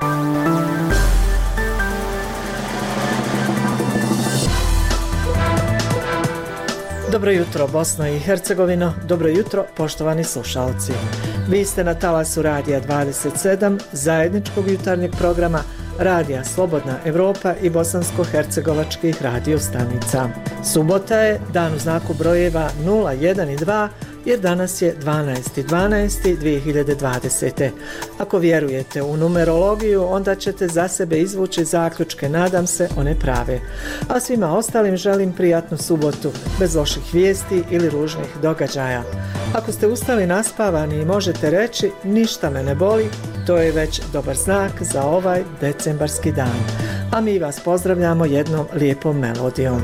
Dobro jutro Bosno i Hercegovino, dobro jutro poštovani slušalci. Vi ste na talasu Radija 27, zajedničkog jutarnjeg programa Radija Slobodna Evropa i bosansko-hercegovačkih radio stanica. Subota je, dan u znaku brojeva 0, 1 i 2, jer danas je 12.12.2020. Ako vjerujete u numerologiju, onda ćete za sebe izvući zaključke, nadam se, one prave. A svima ostalim želim prijatnu subotu, bez loših vijesti ili ružnih događaja. Ako ste ustali naspavani i možete reći ništa me ne boli, to je već dobar znak za ovaj decembarski dan. A mi vas pozdravljamo jednom lijepom melodijom.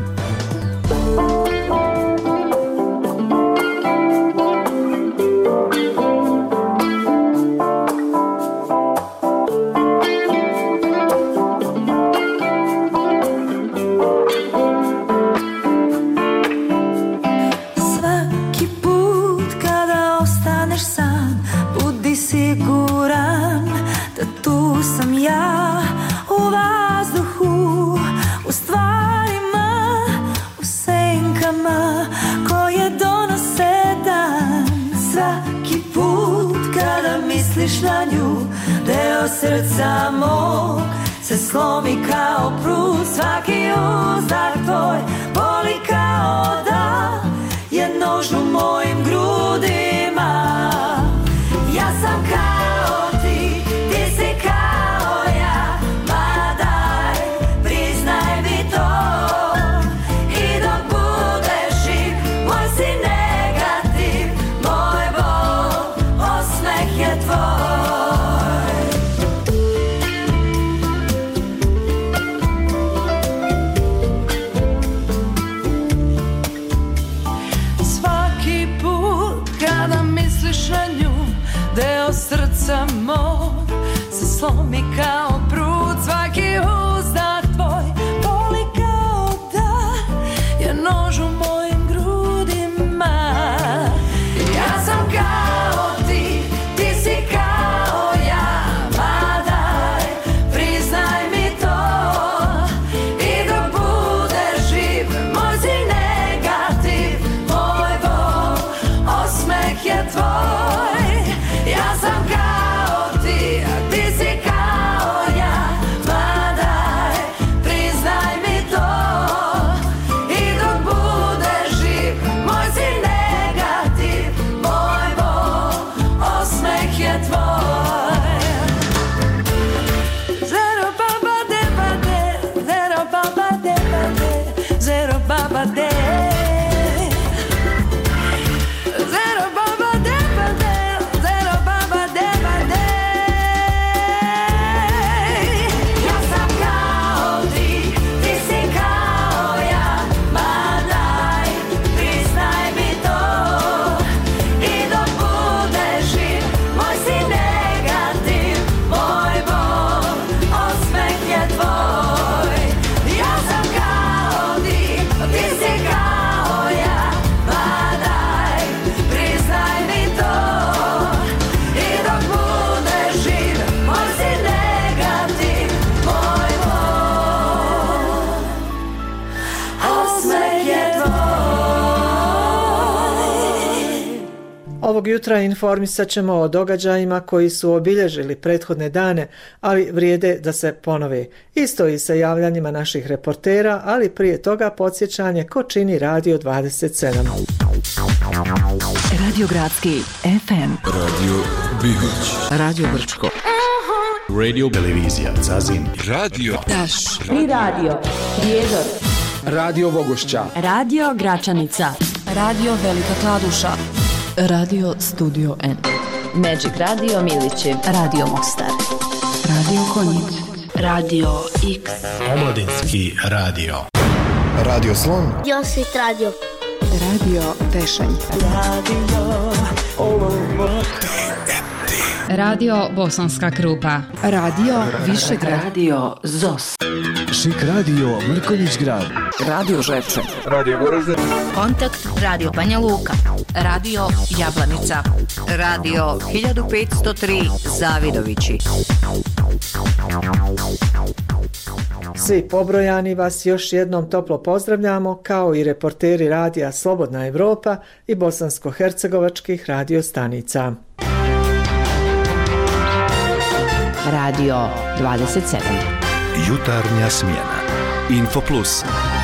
Na nju, deo srca mog se slomi kao prut, svaki uzdah tvoj boli kao da je nož u mojim grudima. Ja sam kao ti, ti si kao ja, ma daj, priznaj mi to. I dok budeš živ, moj si negativ, moj bol, osmeh je tvoj. Deo srca mog se slomi kao prut, svaki uzdah tvoj boli kao da je nož u mojim grudima. Ja sam kao ti, ti si kao ja, ma daj, priznaj mi to. I dok budeš živ, moj si negativ, moj bol, osmeh je tvoj. Ja sam kao ti, a ti si kao ja, ma daj, priznaj mi to. I dok budeš živ, moj si negativ, moj bol, osmeh je tvoj. Zero baba de bade, zero baba de bade, zero baba de. Ovog jutra informisat ćemo o događajima koji su obilježili prethodne dane, ali vrijede da se ponove. Isto i sa javljanjima naših reportera, ali prije toga podsjećanje ko čini Radio 27. Radio Gradski FM, Radio Bihoć, Radio Brčko, Radio Televizija Zazin, Radio Daš, Tri radio, Prijedor, Radio Vogošća, Radio Gračanica, Radio Velika Kladuša, Radio Studio N, Magic Radio Milići, Radio Mostar, Radio Konjic, Radio X, Omladinski radio, Radio Slon, Josit Radio, Radio Tešanj, Radio Olovo, TNT. Radio Bosanska Krupa. Radio Višegrad. Radio ZOS. Šik radio Mrkonjić Grad. Radio Žepče. Radio Goražde. Kontakt Radio Banja Luka. Radio Jablanica. Radio 1503 Zavidovići. Svi pobrojani vas još jednom toplo pozdravljamo, kao i reporteri radija Slobodna Evropa i bosansko-hercegovačkih radio stanica. Radio 27. Jutarnja smjena. Info Plus.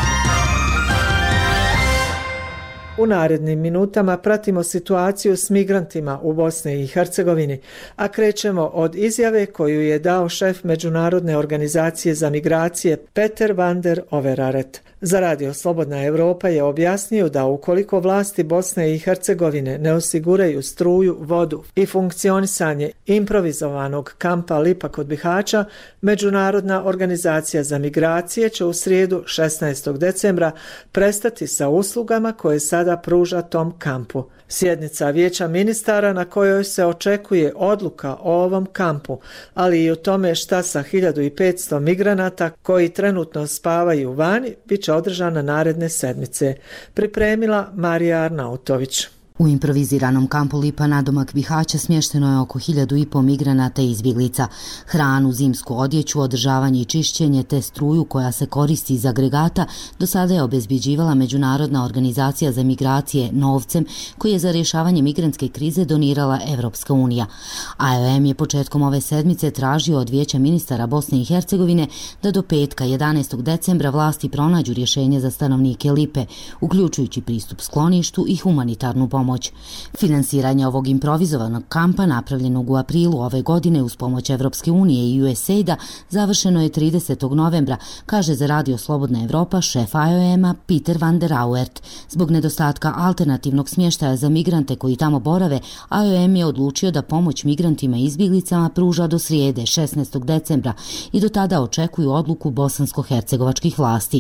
U narednim minutama pratimo situaciju s migrantima u Bosni i Hercegovini, a krećemo od izjave koju je dao šef Međunarodne organizacije za migracije Peter van der Overaret. Za Radio Slobodna Evropa je objasnio da ukoliko vlasti Bosne i Hercegovine ne osiguraju struju, vodu i funkcionisanje improvizovanog kampa Lipa kod Bihaća, Međunarodna organizacija za migracije će u srijedu 16. decembra prestati sa uslugama koje sada pruža tom kampu. Sjednica Vijeća ministara na kojoj se očekuje odluka o ovom kampu, ali i o tome šta sa 1500 migranata koji trenutno spavaju vani, bit će održana naredne sedmice. Pripremila Marija Arnautović. U improviziranom kampu Lipa nadomak Bihaća smješteno je oko 1500 migranata i izbjeglica. Hranu, zimsku odjeću, održavanje i čišćenje te struju koja se koristi iz agregata do sada je obezbjeđivala Međunarodna organizacija za migracije novcem koji je za rješavanje migrantske krize donirala Evropska unija. IOM je početkom ove sedmice tražio od Vijeća ministara Bosne i Hercegovine da do petka 11. decembra vlasti pronađu rješenje za stanovnike Lipe, uključujući pristup skloništu i humanitarnu pomoć. Finansiranje ovog improvizovanog kampa napravljenog u aprilu ove godine uz pomoć Evropske unije i USAID-a završeno je 30. novembra, kaže za Radio Slobodna Evropa šef IOM-a Peter van der Auwert. Zbog nedostatka alternativnog smještaja za migrante koji tamo borave, IOM je odlučio da pomoć migrantima i izbjeglicama pruža do srijede 16. decembra i do tada očekuju odluku bosansko-hercegovačkih vlasti.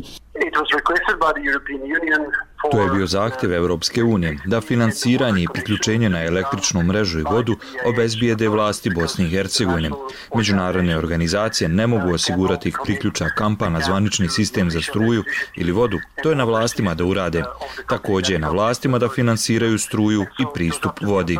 To je bio zahtjev Evropske unije da finansiranje i priključenje na električnu mrežu i vodu obezbijede vlasti Bosne i Hercegovine. Međunarodne organizacije ne mogu osigurati priključak kampa na zvanični sistem za struju ili vodu. To je na vlastima da urade. Također je na vlastima da finansiraju struju i pristup vodi.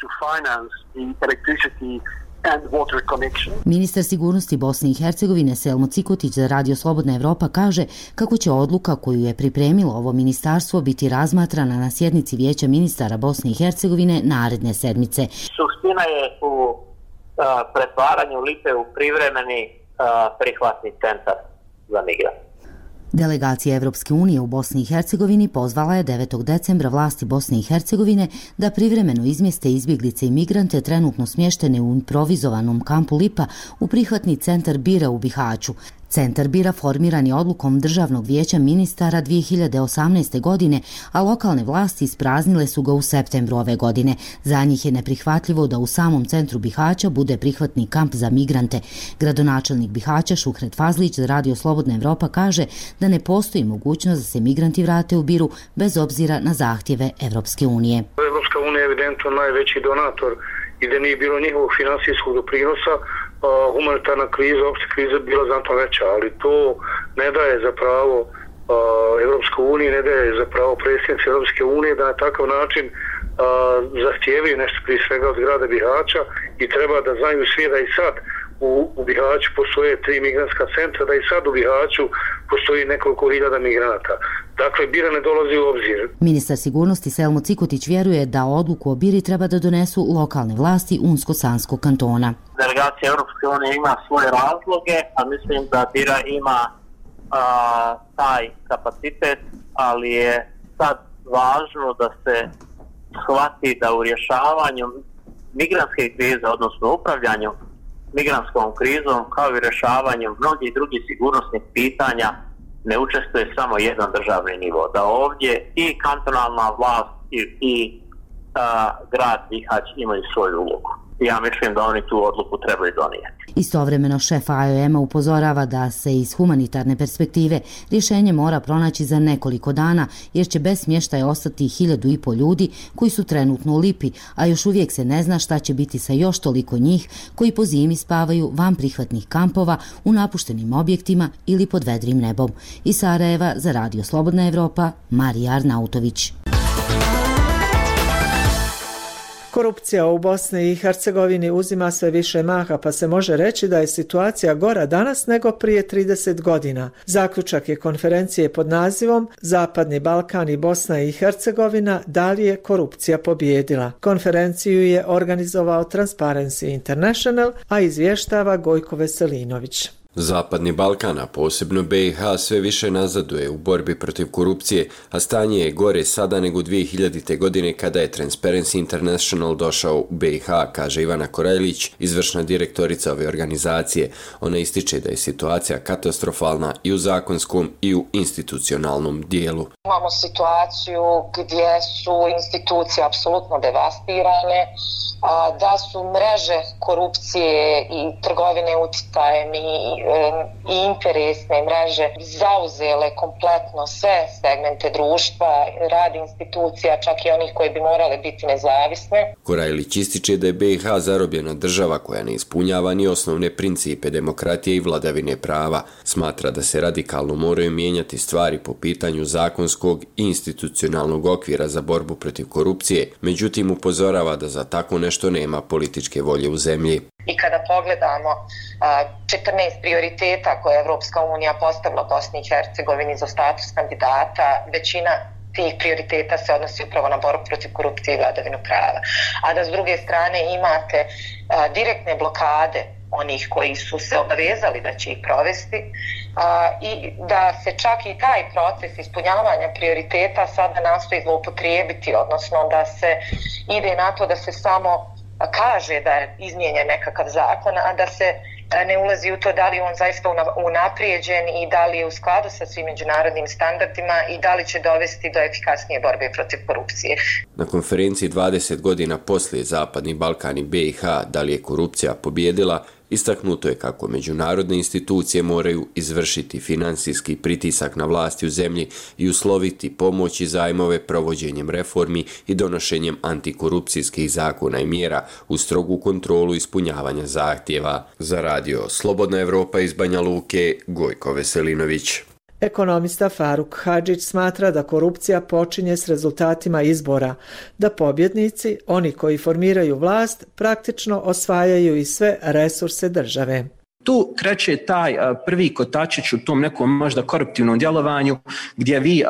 Ministar sigurnosti Bosne i Hercegovine Selmo Cikotić za Radio Slobodna Evropa kaže kako će odluka koju je pripremilo ovo ministarstvo biti razmatrana na sjednici Vijeća ministara Bosne i Hercegovine naredne sedmice. Suština je u pretvaranju Lipe u privremeni prihvatni centar za migrante. Delegacija Evropske unije u Bosni i Hercegovini pozvala je 9. decembra vlasti Bosne i Hercegovine da privremeno izmjeste izbjeglice i migrante trenutno smještene u improvizovanom kampu Lipa u prihvatni centar Bira u Bihaću. Centar Bira formiran je odlukom Državnog vijeća ministara 2018. godine, a lokalne vlasti ispraznile su ga u septembru ove godine. Za njih je neprihvatljivo da u samom centru Bihaća bude prihvatni kamp za migrante. Gradonačelnik Bihaća Šuhret Fazlić za Radio Slobodna Evropa kaže da ne postoji mogućnost da se migranti vrate u Biru bez obzira na zahtjeve Evropske unije. Evropska unija je evidentno najveći donator i da nije bilo njihovog finansijskog doprinosa, humanitarna kriza, opća kriza je bila znatno veća, ali to ne daje za pravo Evropske unije, ne daje za pravo predsjednici Evropske unije da na takav način zahtijevaju nešto prije svega od grada Bihaća i treba da znaju svi da i sad u Bihaću postoje 3 migrantska centra, da i sad u Bihaću postoji nekoliko hiljada migranata. Dakle, Bira ne dolazi u obzir. Ministar sigurnosti Selmo Cikotić vjeruje da odluku o Biri treba da donesu lokalne vlasti Unsko-Sanskog kantona. Delegacija Europske unije ima svoje razloge, a mislim da Bira ima taj kapacitet, ali je sad važno da se shvati da u rješavanju migrantske krize, odnosno upravljanju migrantskom krizom, kao i rješavanju mnogih drugih sigurnosnih pitanja, ne učestvuje samo jedan državni nivo. Da ovdje i kantonalna vlast i grad Bihać imaju svoju ulogu. ja mislim da oni tu odluku trebaju donijeti. Istovremeno šef IOM-a upozorava da se iz humanitarne perspektive rješenje mora pronaći za nekoliko dana, jer će bez smještaja ostati 1.500 ljudi koji su trenutno u Lipi, a još uvijek se ne zna šta će biti sa još toliko njih koji po zimi spavaju van prihvatnih kampova, u napuštenim objektima ili pod vedrim nebom. Iz Sarajeva za Radio Slobodna Evropa, Marija Arnautović. Korupcija u Bosni i Hercegovini uzima sve više maha, pa se može reći da je situacija gora danas nego prije 30 godina. Zaključak je konferencije pod nazivom Zapadni Balkan i Bosna i Hercegovina, da li je korupcija pobijedila. Konferenciju je organizovao Transparency International, a izvještava Gojko Veselinović. Zapadni Balkan, a posebno BiH, sve više nazaduje u borbi protiv korupcije, a stanje je gore sada nego 2000. godine kada je Transparency International došao u BiH, kaže Ivana Korajlić, izvršna direktorica ove organizacije. Ona ističe da je situacija katastrofalna i u zakonskom i u institucionalnom dijelu. Imamo situaciju gdje su institucije apsolutno devastirane, da su mreže korupcije i trgovine uticajem i interesne mreže zauzele kompletno sve segmente društva, rad institucija, čak i onih koji bi morale biti nezavisne. Korajlić ističe da je BiH zarobljena država koja ne ispunjava ni osnovne principe demokratije i vladavine prava. Smatra da se radikalno moraju mijenjati stvari po pitanju zakonskog i institucionalnog okvira za borbu protiv korupcije, međutim upozorava da za tako nešto nema političke volje u zemlji. I kada pogledamo 14 prioriteta koje je Evropska unija postavila Bosni i Hercegovini za status kandidata, većina tih prioriteta se odnosi upravo na borbu protiv korupcije i vladavinu prava. A da s druge strane imate direktne blokade onih koji su se obavezali da će ih provesti i da se čak i taj proces ispunjavanja prioriteta sada nastoji zloupotrijebiti, odnosno da se ide na to da se samo kaže da je izmijenjen nekakav zakon, a da se ne ulazi u to da li je on zaista unaprijeđen i da li je u skladu sa svim međunarodnim standardima i da li će dovesti do efikasnije borbe protiv korupcije. Na konferenciji 20 godina poslije Zapadni Balkan i BiH, da li je korupcija pobijedila, istaknuto je kako međunarodne institucije moraju izvršiti finansijski pritisak na vlasti u zemlji i usloviti pomoć i zajmove provođenjem reformi i donošenjem antikorupcijskih zakona i mjera u strogu kontrolu ispunjavanja zahtjeva. Za Radio Slobodna Evropa iz Banja Luke, Gojko Veselinović. Ekonomista Faruk Hadžić smatra da korupcija počinje s rezultatima izbora, da pobjednici, oni koji formiraju vlast, praktično osvajaju i sve resurse države. Tu kreće taj prvi kotačić u tom nekom možda koruptivnom djelovanju gdje vi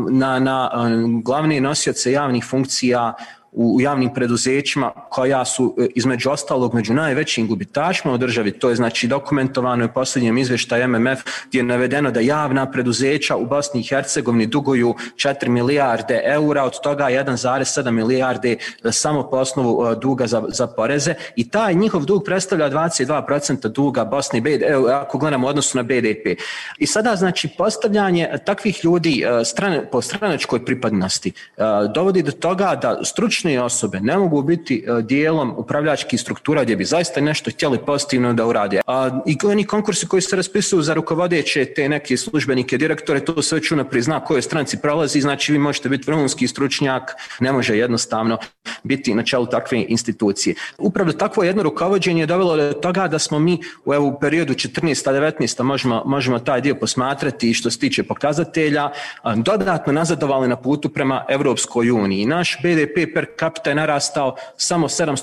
na glavne nosioce javnih funkcija u javnim preduzećima koja su između ostalog među najvećim gubitašima u državi, to je znači dokumentovano u posljednjem izvještaju MMF gdje je navedeno da javna preduzeća u Bosni i Hercegovini duguju 4 milijarde eura, od toga 1,7 milijarde samo po osnovu duga za poreze i taj njihov dug predstavlja 22% duga Bosne ako gledamo u odnosu na BDP. I sada znači postavljanje takvih ljudi po stranačkoj pripadnosti dovodi do toga da stručne osobe ne mogu biti dijelom upravljačkih struktura gdje bi zaista nešto htjeli pozitivno da urade. I oni konkursi koji se raspisuju za rukovodeće te neke službenike, direktore, to se već unaprijed zna kojoj stranci prolazi, znači vi možete biti vrhunski stručnjak, ne može jednostavno biti na čelu takve institucije. Upravo takvo jedno rukovođenje je dovelo do toga da smo mi u periodu 14-19 možemo taj dio posmatrati što se tiče pokazatelja, dodatno nazadovali na putu prema Evropskoj uniji. Naš BDP per capita je narastao samo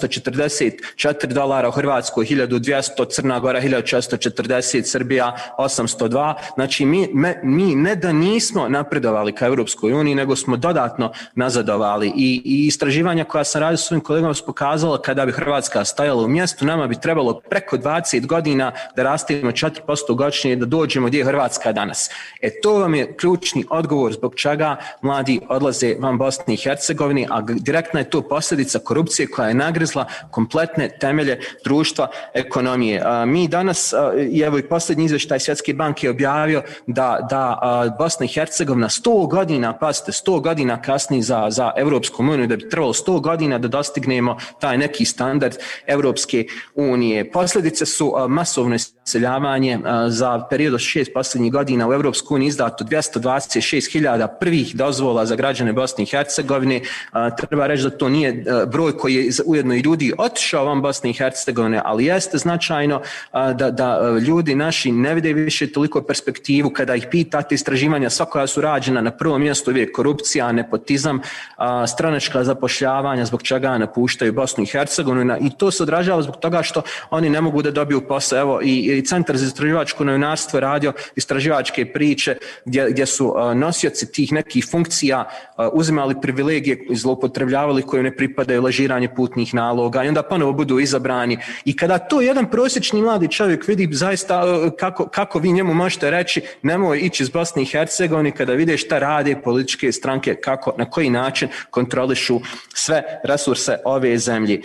$744, u Hrvatskoj 1200, Crna Gora 1440, Srbija 802. Znači mi ne da nismo napredovali ka Europskoj uniji, nego smo dodatno nazadovali i istraživanja koja sam radio s svojim kolegama su pokazala kada bi Hrvatska stajala u mjestu, nama bi trebalo preko 20 godina da rastemo 4% godišnje i da dođemo gdje je Hrvatska danas. To vam je ključni odgovor zbog čega mladi odlaze van Bosne i Hercegovine, a direktna direktna je to posljedica korupcije koja je nagrizla kompletne temelje društva, ekonomije. Mi danas, evo i posljednji izvještaj Svjetske banke je objavio da Bosna i Hercegovina 100 godina, pazite, 100 godina kasni za Europsku uniju, da bi trebalo 100 godina da dostignemo taj neki standard Europske unije. Posljedice su masovno iseljavanje. Za period od 6 posljednjih godina u Europsku uniju izdato 226.000 prvih dozvola za građane Bosne i Hercegovine. Treba reći da to nije broj koji je ujedno i ljudi otišao van Bosne i Hercegovine, ali jeste značajno da ljudi naši ne vide više toliko perspektivu. Kada ih pitate, istraživanja sva koja su rađena, na prvom mjestu uvijek korupcija, nepotizam, stranačka zapošljavanja, zbog čega napuštaju Bosnu i Hercegovinu, i to se odražava zbog toga što oni ne mogu da dobiju posao. Evo i Centar za istraživačko novinarstvo radio istraživačke priče gdje su nosioci tih nekih funkcija uzimali privilegije i zloupotrebljavali koje ne pripadaju, lažiranje putnih naloga, i onda ponovo budu izabrani. I kada to jedan prosječni mladi čovjek vidi, zaista kako vi njemu možete reći nemoj ići iz Bosne i Hercegovine, kada vide šta rade političke stranke, kako, na koji način kontrolišu sve resurse ove zemlje.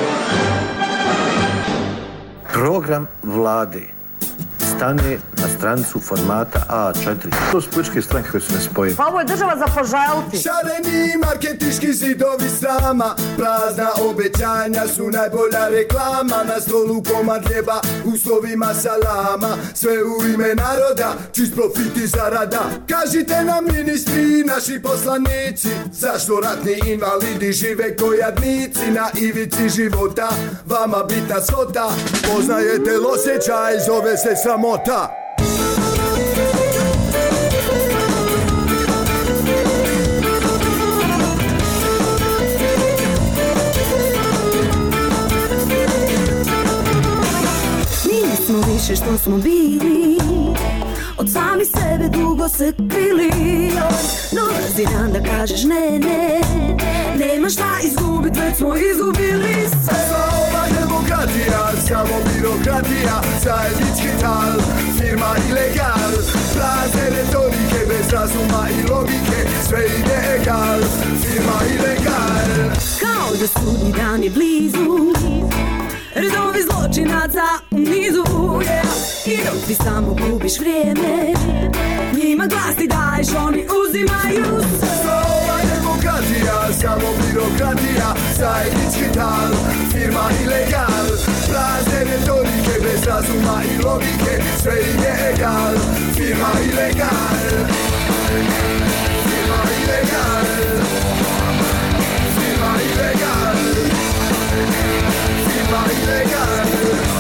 Program vlade stane na stranicu formata A4. To su političke stranke koje su nespojene. Pa ovo je država za poželiti. Šareni marketinški zidovi srama, prazna obećanja su najbolja reklama. Na stolu komad hljeba, u slovima salama, sve u ime naroda, čist profit i zarada. Kažite nam ministri, naši poslanici, zašto ratni invalidi žive ko jadnici na ivici života. Vama bitna svota, poznajete osjećaj, zove se sramota. Mi nismo više što smo bili, od sami sebe dugo se krili. Dolazi dan da kažeš ne, ne, nema šta izgubit, već smo izgubili sve. Ova demokratija, samo birokratija, zajednički tal, firma ilegal, prazne retorike bez razuma i logike, sve ide egal, firma ilegal. Kao da sudnji dan je blizu, redovi zločinaca u nizu, I dok ti samo gubiš vrijeme, njima glas ti daješ, oni uzimaju sve. Ova demokratija, samo birokratija, zajednički tal, firma ilegal, prazne retorike bez razuma i logike, sve ide egal, firma ilegal, firma ilegal, firma ilegal, firma ilegal.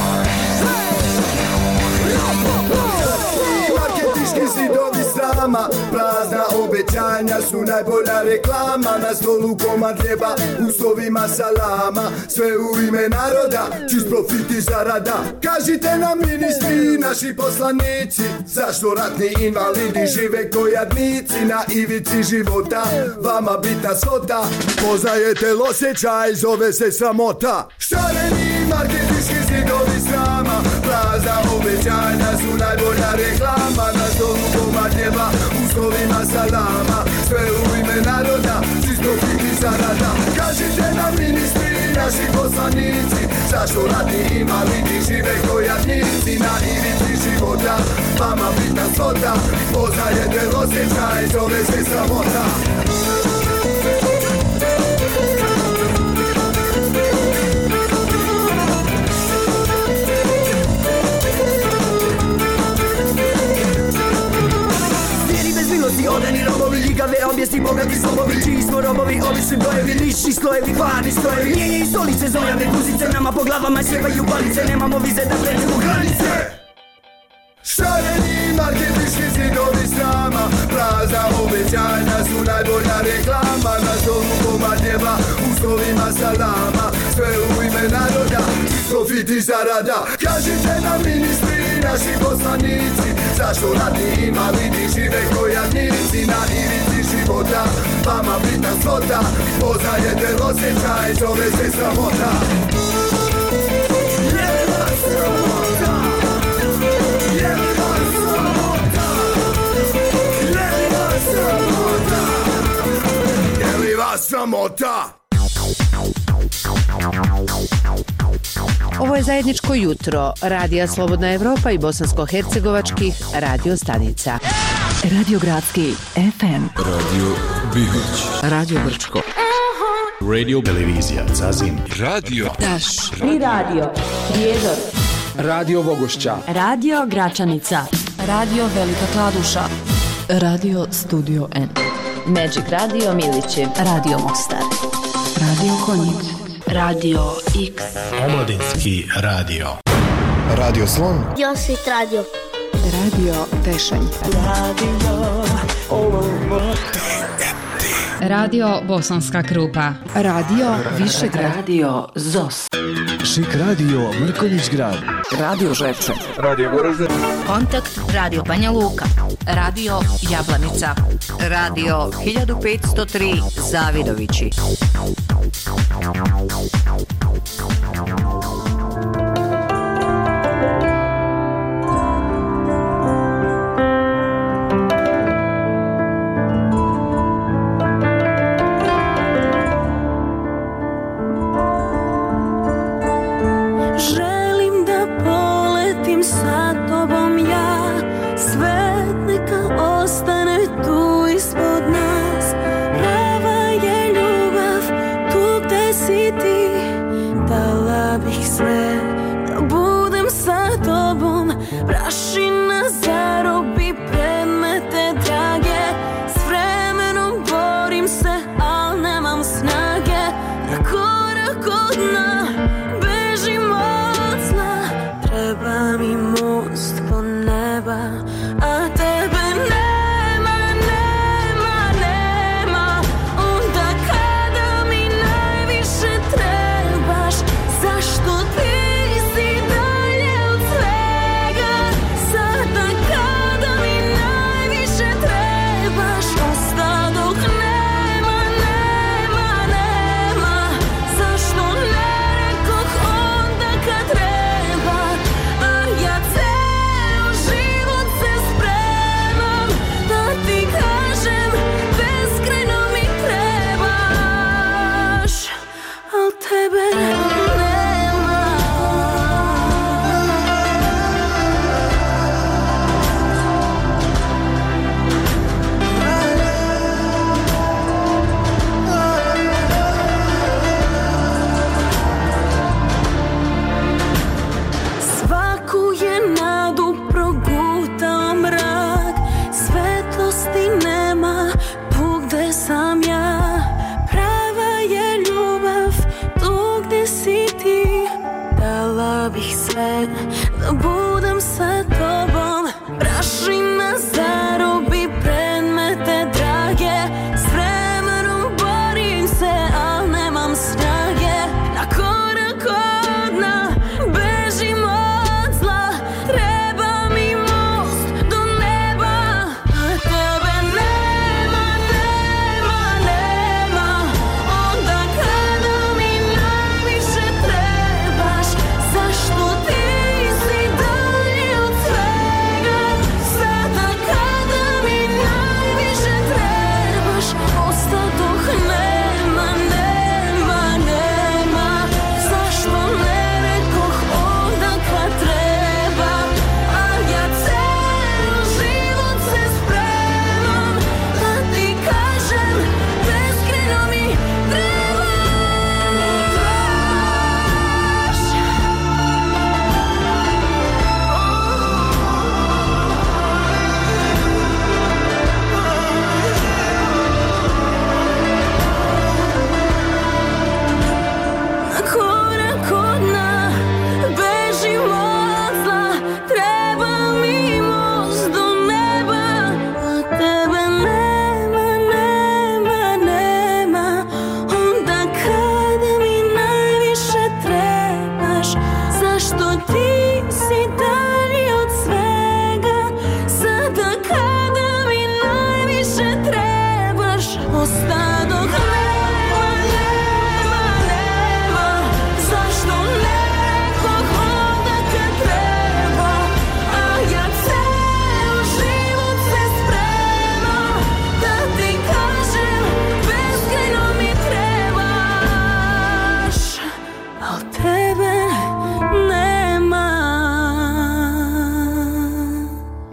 Marketinški zidovi srama, prazna obećanja su najbolja reklama. Na stolu komad hljeba, u slovima salama, sve u ime naroda, čist profit i zarada. Kažite nam ministri, naši poslanici, zašto ratni invalidi žive ko jadnici na ivici života. Vama bitna svota, poznajete osjećaj, zove se sramota. Šareni marketinški zidovi srama, prazna obećanja su najbolja reklama. Na stolu komad hljeba, u slovima salama, sve u ime naroda, čist profit i zarada. Kažite nam ministri, naši poslanici, zašto ratni invalidi žive ko jadnici na ivici života. Vama bitna svota, poznajete osjećaj, zove se sramota. Odani robovi, ljigave objesti, bogati slobovi, čiji smo robovi, obični brojevi, niši slojevi, kvarni strojevi, njenje i stolice, zojave, guzice, nama po glavama sjevaju palice, nemamo vize da pređemo granice. Šareni marketinški zidovi srama, prazna obećanja su najbolja reklama. Na stolu komad hljeba, u slovima salama, sve u ime naroda, profit i zarada. Kažite nam ministri, naši poslanici, zašto ratni invalidi žive ko jadnici na ivici života. Vama bitna svota, poznajete osjećaj, zove se sramota. Je li vas sramota? Ovo je zajedničko jutro Radija Slobodna Evropa i bosansko-hercegovačkih radio stanica. Radio Gradski FM. Radio Bihać. Radio Brčko. Radio Televizija Zazin. Radio Taš. I radio Prijedor. Radio Vogošća. Radio Gračanica. Radio Velika Kladuša. Radio Studio N. Magic Radio Milići. Radio Mostar. Radio Konjic. Radio X. Omladinski radio. Radio Slon. Josit radio. Radio Tešanj. Radio Bosanska Krupa. Radio Višegrad. Radio ZOS. Šik radio Mrkonjić Grad. Radio Žepče. Radio Goražde. Kontakt Radio Banja Luka. Radio Jablanica. Radio 1503 Zavidovići.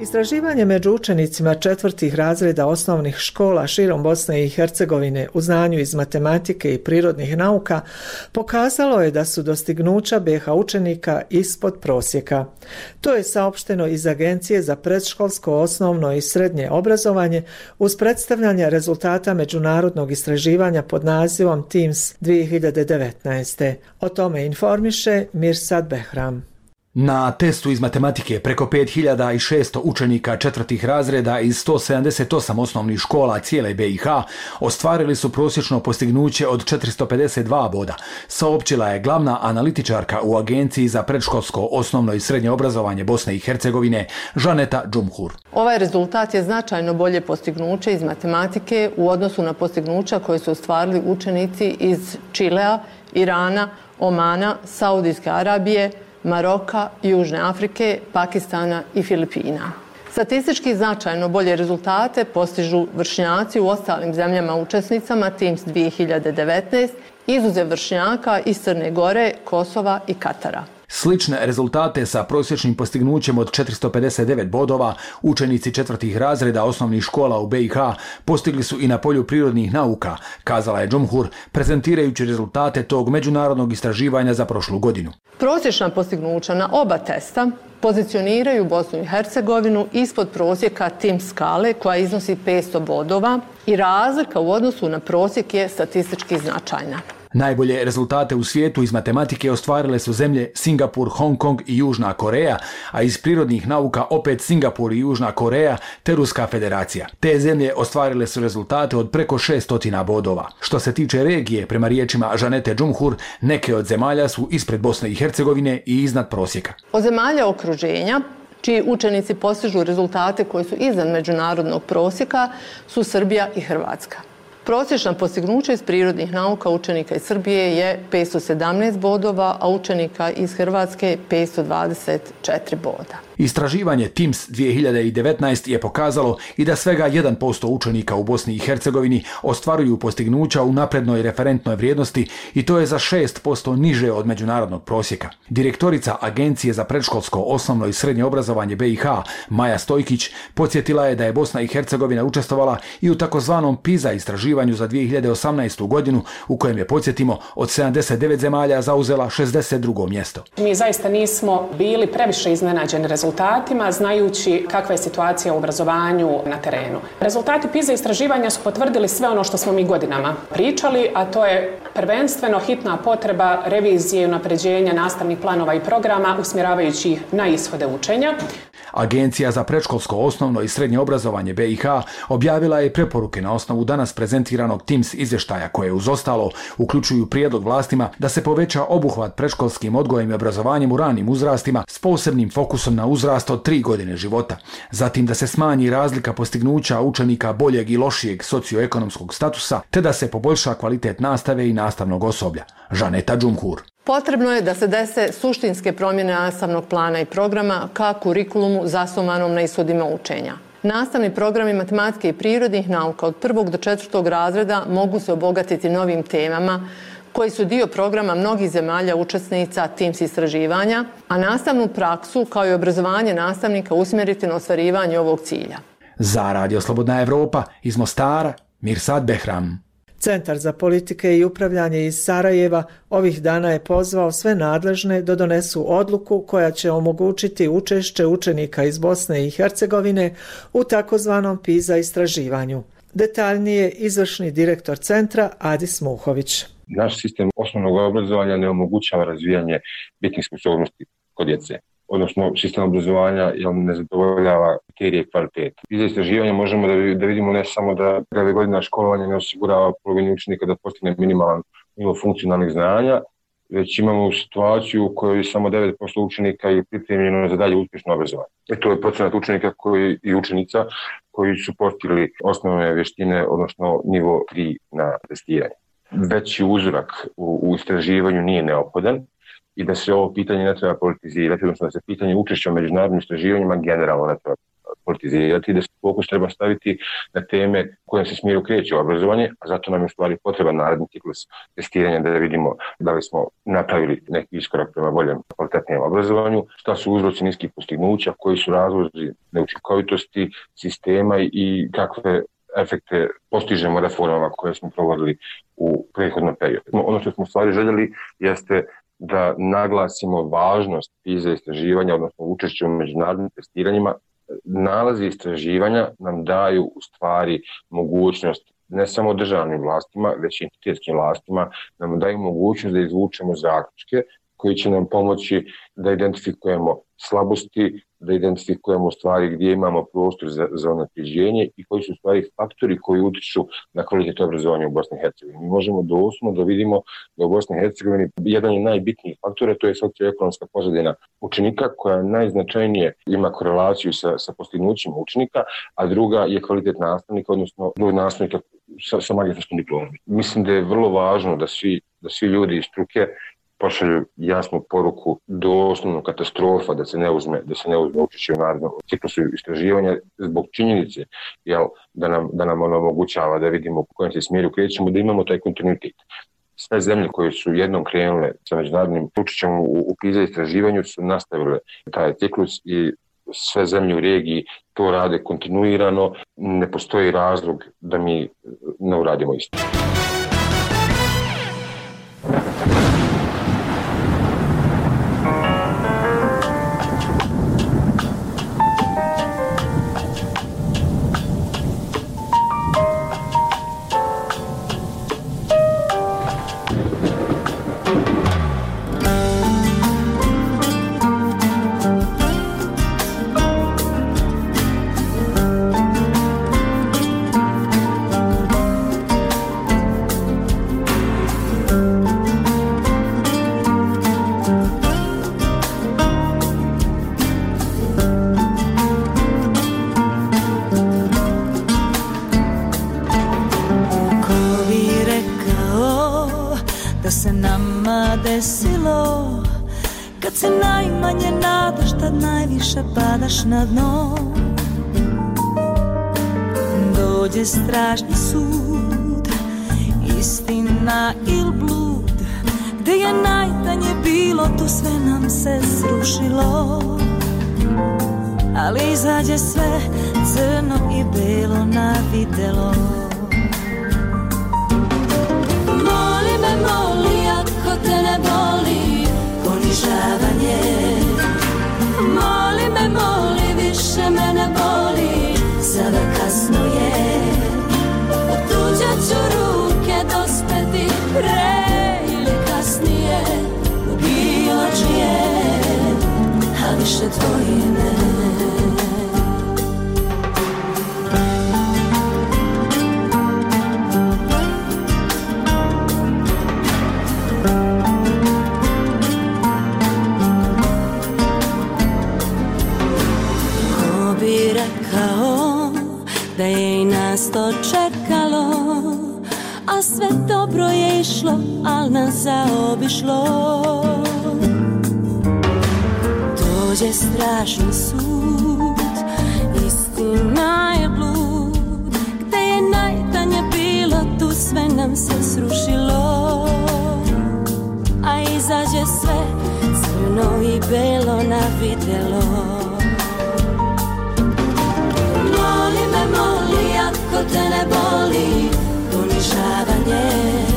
Istraživanje među učenicima 4. razreda osnovnih škola širom Bosne i Hercegovine u znanju iz matematike i prirodnih nauka pokazalo je da su dostignuća BiH učenika ispod prosjeka. To je saopšteno iz Agencije za predškolsko, osnovno i srednje obrazovanje uz predstavljanje rezultata međunarodnog istraživanja pod nazivom TIMSS 2019. O tome informiše Mirsad Behram. Na testu iz matematike preko 5600 učenika 4. razreda iz 178 osnovnih škola cijele BiH ostvarili su prosječno postignuće od 452 boda, saopćila je glavna analitičarka u Agenciji za predškolsko, osnovno i srednje obrazovanje Bosne i Hercegovine Žaneta Džumhur. Ovaj rezultat je značajno bolje postignuće iz matematike u odnosu na postignuća koje su ostvarili učenici iz Čilea, Irana, Omana, Saudijske Arabije, Maroka, Južne Afrike, Pakistana i Filipina. Statistički značajno bolje rezultate postižu vršnjaci u ostalim zemljama učesnicama TIMSS 2019, izuzev vršnjaka iz Crne Gore, Kosova i Katara. Slične rezultate sa prosječnim postignućem od 459 bodova učenici 4. razreda osnovnih škola u BiH postigli su i na polju prirodnih nauka, kazala je Džumhur, prezentirajući rezultate tog međunarodnog istraživanja za prošlu godinu. Prosječna postignuća na oba testa pozicioniraju Bosnu i Hercegovinu ispod prosjeka TIMSS skale koja iznosi 500 bodova i razlika u odnosu na prosjek je statistički značajna. Najbolje rezultate u svijetu iz matematike ostvarile su zemlje Singapur, Hong Kong i Južna Koreja, a iz prirodnih nauka opet Singapur i Južna Koreja te Ruska federacija. Te zemlje ostvarile su rezultate od preko 600 bodova. Što se tiče regije, prema riječima Žanete Džumhur, neke od zemalja su ispred Bosne i Hercegovine i iznad prosjeka. Od zemalja okruženja, čiji učenici postižu rezultate koji su iznad međunarodnog prosjeka, su Srbija i Hrvatska. Prosječna postignuća iz prirodnih nauka učenika iz Srbije je 517 bodova, a učenika iz Hrvatske 524 boda. Istraživanje TIMSS 2019 je pokazalo i da svega 1% učenika u Bosni i Hercegovini ostvaruju postignuća u naprednoj referentnoj vrijednosti i to je za 6% niže od međunarodnog prosjeka. Direktorica Agencije za predškolsko, osnovno i srednje obrazovanje BiH, Maja Stojkić, podsjetila je da je Bosna i Hercegovina učestvovala i u takozvanom PISA istraživanju za 2018. godinu u kojem je, podsjetimo, od 79 zemalja zauzela 62. mjesto. Mi zaista nismo bili previše iznenađeni rezultatima, znajući kakva je situacija u obrazovanju na terenu. Rezultati PISA istraživanja su potvrdili sve ono što smo mi godinama pričali, a to je prvenstveno hitna potreba revizije i unapređenja nastavnih planova i programa usmjeravajući ih na ishode učenja. Agencija za predškolsko, osnovno i srednje obrazovanje BiH objavila je preporuke na osnovu danas prezentiranog TIMSS izvještaja koje uz ostalo uključuju prijedlog vlastima da se poveća obuhvat predškolskim odgojem i obrazovanjem u ranim uzrastima s posebnim fokusom na uzrast od 3 godine života. Zatim da se smanji razlika postignuća učenika boljeg i lošijeg socioekonomskog statusa te da se poboljša kvalitet nastave i nastavnog osoblja. Žaneta Džumhur. Potrebno je da se dese suštinske promjene nastavnog plana i programa ka kurikulumu zasnovanom na ishodima učenja. Nastavni programi matematike i prirodnih nauka od 1. do 4. razreda mogu se obogatiti novim temama koji su dio programa mnogih zemalja učesnica TIMSS istraživanja, a nastavnu praksu kao i obrazovanje nastavnika usmjeriti na ostvarivanje ovog cilja. Za Radio Slobodna Evropa iz Mostara, Mirsad Behram. Centar za politike i upravljanje iz Sarajeva ovih dana je pozvao sve nadležne da donesu odluku koja će omogućiti učešće učenika iz Bosne i Hercegovine u takozvanom PISA istraživanju. Detaljnije izvršni direktor centra Adis Muhović. Naš sistem osnovnog obrazovanja ne omogućava razvijanje bitnih sposobnosti kod djece. Odnosno, sistem obrazovanja ne zadovoljava kriterije kvalitete. Iz istraživanja možemo da vidimo ne samo da 9 godina školovanja ne osigurava polovini učenika da postigne minimalan nivo funkcionalnih znanja, već imamo situaciju u kojoj samo 9% učenika je pripremljeno za dalje uspješno obrazovanje. To je procenat učenika i učenica koji su postigli osnovne vještine, odnosno nivo 3 na testiranje. Veći uzorak u istraživanju nije neophodan i da se ovo pitanje ne treba politizirati, odnosno da se pitanje učešća u međunarodnim istraživanjima generalno ne treba politizirati, da se fokus treba staviti na teme koje se smjeru kreće obrazovanje, a zato nam je u stvari potreban naredni ciklus testiranja da vidimo da li smo napravili neki iskorak prema boljem kvalitetnijem obrazovanju, šta su uzroci niskih postignuća, koji su razlozi neučinkovitosti sistema i kakve efekte postižemo reformama koje smo provodili u prethodnom periodu. Ono što smo u stvari željeli jeste da naglasimo važnost PISA istraživanja, odnosno učešće u međunarodnim testiranjima. Nalazi istraživanja nam daju u stvari mogućnost ne samo državnim vlastima, već i entitetskim vlastima, nam daju mogućnost da izvučemo zaključke koji će nam pomoći da identifikujemo slabosti, da identifikujemo u stvari gdje imamo prostor za unapređenje i koji su u stvari faktori koji utiču na kvalitet obrazovanja u Bosni i Hercegovini. Mi možemo doslovno da vidimo da u Bosni i Hercegovini jedan je najbitnijih faktora, to je socioekonomska pozadina učenika koja najznačajnije ima korelaciju sa postignućima učenika, a druga je kvalitet nastavnika, odnosno broj nastavnika sa magistarskom diplomom. Mislim da je vrlo važno da svi ljudi iz struke pošalju jasnu poruku doslovno katastrofa da se ne uzme učešće u narednom ciklusu istraživanja zbog činjenice da nam ono omogućava da vidimo u kojem se smjeru krećemo, da imamo taj kontinuitet. Sve zemlje koje su jednom krenule sa međunarodnim učešćem u PISA istraživanju su nastavile taj ciklus i sve zemlje u regiji to rade kontinuirano, ne postoji razlog da mi ne uradimo isto. Kad se najmanje nadaš, tad najviše padaš na dno. Dođe strašni sud, istina il blud. Gde je najtanje bilo, tu sve nam se srušilo. Ali izađe sve crno i belo na videlo. Moli me, moli, ako te ne boli ponižavanje. Moli me, moli, više me ne boli, sada kasno je. U tuđe ću ruke dospeti, pre ili kasnije, u bilo čije, a više tvoje ne. Da je i nas to čekalo, a sve dobro je išlo, al nas zaobišlo. Dođe strašni sud, istina je blud. Gde je najtanje bilo, tu sve nam se srušilo. A izađe sve crno i belo na videlo. Moli, ako te ne boli ponižavanje.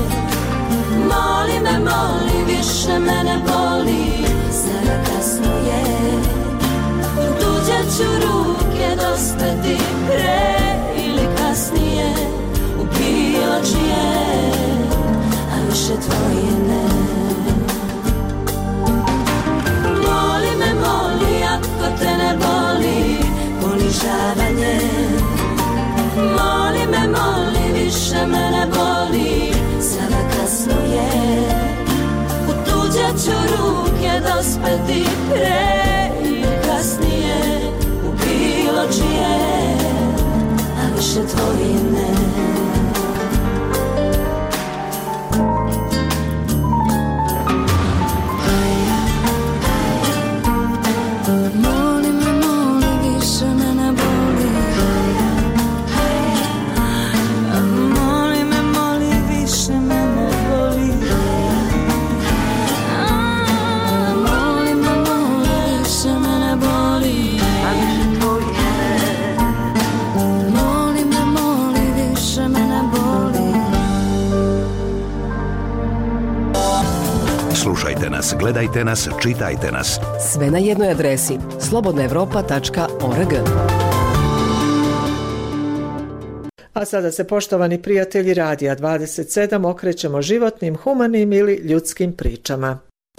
Moli me, moli, više me ne boli, sada kasno je. U tuđe ću ruke dospeti, pre ili kasnije, u bilo čije, a više tvoje ne. Moli me, moli, ako te ne boli ponižavanje. Moli me, moli, više me ne boli, sada kasno je. U tuđe ću ruke dospeti, pre ili kasnije, u bilo čije, a više tvoje ne. Moli me, moli, više me ne boli, nas, gledajte nas, čitajte nas. Sve na jednoj adresi slobodnaevropa.org. A sada se, poštovani prijatelji Radija 27, okrećemo životnim, humanim ili ljudskim pričama.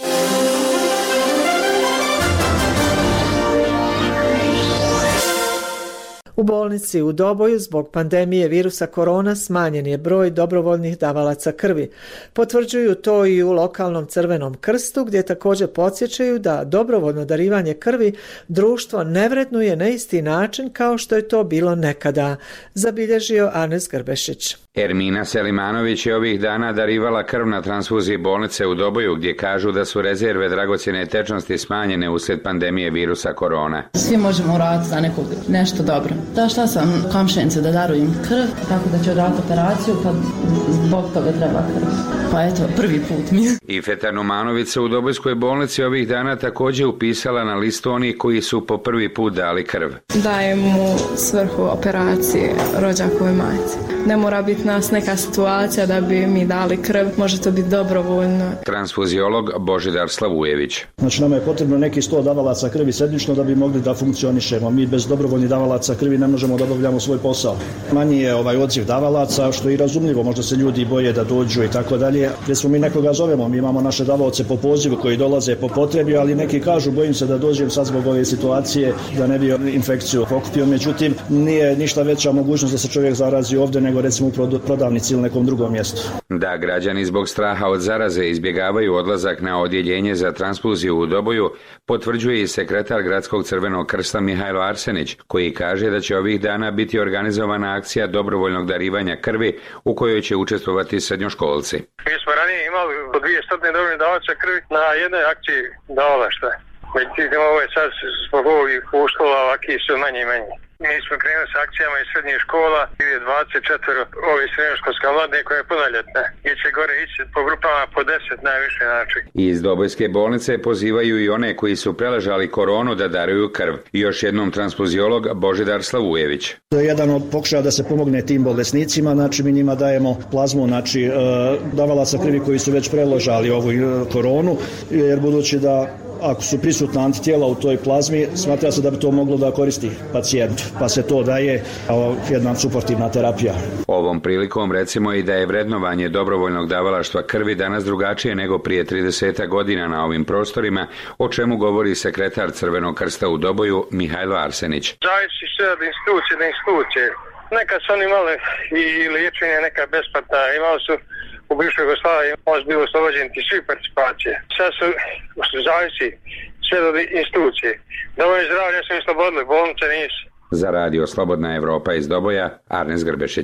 U bolnici u Doboju zbog pandemije virusa korona smanjen je broj dobrovoljnih davalaca krvi. Potvrđuju to i u lokalnom Crvenom krstu, gdje također podsjećaju da dobrovoljno darivanje krvi društvo ne vrednuje na isti način kao što je to bilo nekada, zabilježio Arnes Grbešić. Ermina Selimanović je ovih dana darivala krv na transfuziji bolnice u Doboju, gdje kažu da su rezerve dragocjene tečnosti smanjene uslijed pandemije virusa korona. Svi možemo uraditi za nekog nešto dobro. Došla sam komšenicu da darujem krv, tako da ću odraditi operaciju kad zbog toga treba krv. Pa eto, prvi put mi. I Feta Numanović se u Dobojskoj bolnici ovih dana također upisala na listu onih koji su po prvi put dali krv. Dajem mu svrhu operacije rođakovoj majci. Ne mora biti nas neka situacija da bi mi dali krv, može to biti dobrovoljno. Transfuziolog Božidar Slavujević. Znači nama je potrebno neki 100 davalaca krvi sedmično da bi mogli da funkcionišemo. Mi bez dobrovoljnih davalaca krvi ne možemo da obavljamo svoj posao. Manji je odziv davalaca, što je i razumljivo, možda se ljudi boje da dođu i tako dalje. Recimo mi nekoga zovemo, mi imamo naše davaoce po pozivu koji dolaze po potrebi, ali neki kažu bojim se da dođem sad zbog ove situacije da ne bi infekciju pokupio. Međutim, nije ništa veća mogućnost da se čovjek zarazi ovdje nego recimo u prodavnici ili nekom drugom mjestu. Da građani zbog straha od zaraze izbjegavaju odlazak na odjeljenje za transfuziju u Doboju, potvrđuje i sekretar Gradskog Crvenog krsta Mihajlo Arsenić, koji kaže da će ovih dana biti organizovana akcija dobrovoljnog darivanja krvi u kojoj će učestvovati srednjoškolci. Mi smo ranije imali po 200 dobrovoljnih davalaca krvi na jednoj akciji davalaštva. Međutim, ovo je sad zbog ovih uslova ovakvi su manje i manje. Mi smo krenuli s akcijama iz srednjih škola, gdje je 24 ovih srednjoškolska mladine koja je punoljetna. Gdje će gore ići po grupama po 10 najviše znači. Iz Dobojske bolnice pozivaju i one koji su preležali koronu da daruju krv. I još jednom transfuziolog Božidar Slavujević. To je jedan od pokušaja da se pomogne tim bolesnicima, znači mi njima dajemo plazmu, znači davalaca krvi koji su već preležali ovu koronu, jer budući da ako su prisutna antitijela u toj plazmi, smatra se da bi to moglo da koristi pacijent, pa se to daje kao jedna suportivna terapija. Ovom prilikom recimo i da je vrednovanje dobrovoljnog davalaštva krvi danas drugačije nego prije 30 godina na ovim prostorima, o čemu govori sekretar Crvenog krsta u Doboju Mihajlo Arsenić. Zavisi sve od institucije do institucije. Nekad su oni imali i liječenje neka besplatna, imali su u bivšoj Jugoslaviji možda bilo oslobođeni svi participacije. Sad su zavisi sve od institucije. Dovoljno zdravlje su im slobodili, bolnice nisu. Za radio Slobodna Evropa iz Doboja, Arnes Grbešić.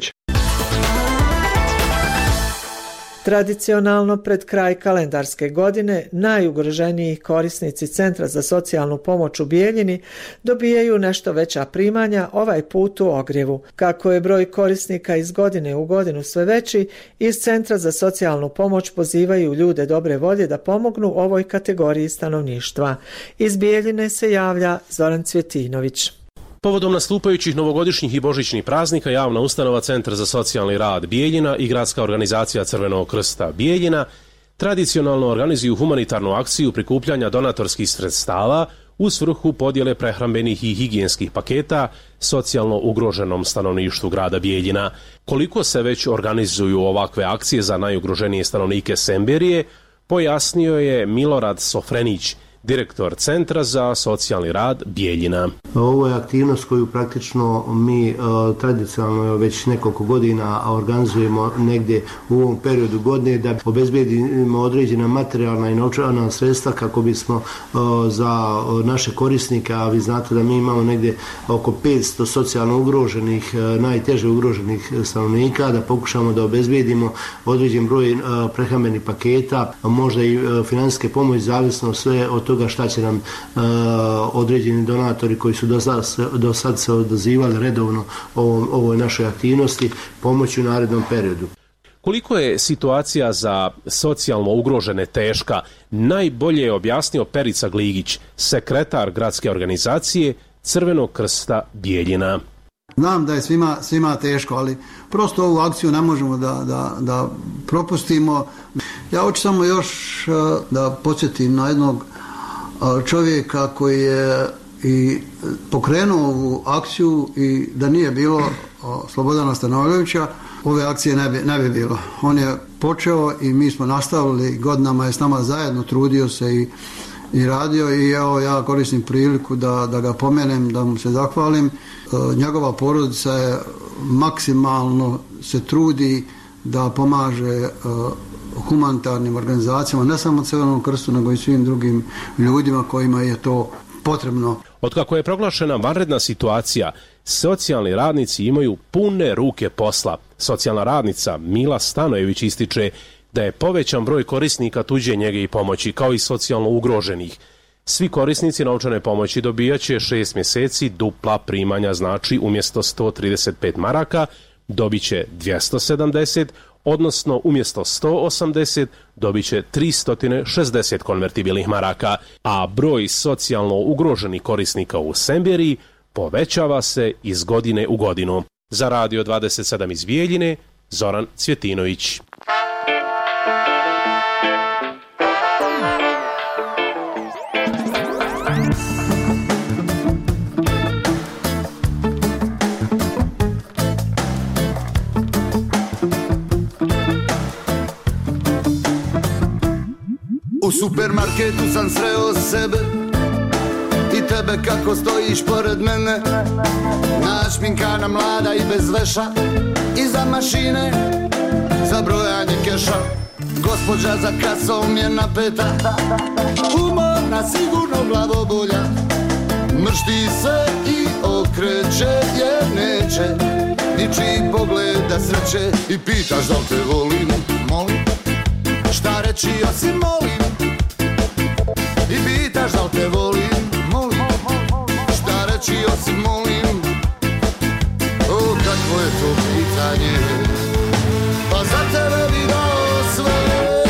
Tradicionalno pred kraj kalendarske godine najugroženiji korisnici Centra za socijalnu pomoć u Bijeljini dobijaju nešto veća primanja, ovaj put u ogrjevu. Kako je broj korisnika iz godine u godinu sve veći, iz Centra za socijalnu pomoć pozivaju ljude dobre volje da pomognu ovoj kategoriji stanovništva. Iz Bijeljine se javlja Zoran Cvjetinović. Povodom nastupajućih novogodišnjih i božićnih praznika, javna ustanova Centar za socijalni rad Bijeljina i gradska organizacija Crvenog krsta Bijeljina tradicionalno organizuju humanitarnu akciju prikupljanja donatorskih sredstava u svrhu podjele prehrambenih i higijenskih paketa socijalno ugroženom stanovništvu grada Bijeljina. Koliko se već organizuju ovakve akcije za najugroženije stanovnike Semberije, pojasnio je Milorad Sofrenić, direktor Centra za socijalni rad Bijeljina. Ovo je aktivnost koju praktično mi tradicionalno već nekoliko godina organizujemo negdje u ovom periodu godine da obezbedimo određena materijalna i novčana sredstva kako bismo za naše korisnike, a vi znate da mi imamo negdje oko 500 socijalno ugroženih, najteže ugroženih stanovnika, da pokušamo da obezbedimo određen broj prehrambenih paketa, možda i financijske pomoći, zavisno sve od toga šta će nam određeni donatori koji su do sad se odazivali redovno ovoj našoj aktivnosti pomoći u narednom periodu. Koliko je situacija za socijalno ugrožene teška, najbolje je objasnio Perica Gligić, sekretar gradske organizacije Crvenog krsta Bijeljina. Znam da je svima teško, ali prosto ovu akciju ne možemo da propustimo. Ja hoću samo još da podsjetim na jednog čovjeka koji je i pokrenuo ovu akciju i da nije bilo Slobodana Stanojlovića, ove akcije ne bi bilo. On je počeo i mi smo nastavili, godinama je s nama zajedno, trudio se i radio i evo ja koristim priliku da ga pomenem, da mu se zahvalim. Njegova porodica je maksimalno se trudi da pomaže humanitarnim organizacijama, ne samo Crvenom krstu, nego i svim drugim ljudima kojima je to potrebno. Otkako je proglašena vanredna situacija, socijalni radnici imaju pune ruke posla. Socijalna radnica Mila Stanojević ističe da je povećan broj korisnika tuđe njege i pomoći, kao i socijalno ugroženih. Svi korisnici novčane pomoći dobijaće 6 mjeseci dupla primanja, znači umjesto 135 maraka dobit će 270, odnosno umjesto 180 dobit će 360 konvertibilnih maraka, a broj socijalno ugroženih korisnika u Semberiji povećava se iz godine u godinu. Za Radio 27 iz Bijeljine, Zoran Cvjetinović. U supermarketu sam sreo sebe i tebe kako stojiš pored mene, našminkana mlada i bez veša, iza mašine za brojanje keša. Gospođa za kasom je napeta, umorna, sigurno glavobolja, mršti se i okreće jer neće ničiji pogled da sreće. I pitaš da li te volim, molim, šta reći osim molim. I pitaš da li te volim, molim, šta reći osim molim. O, kakvo je to pitanje, pa za tebe bi dao sve.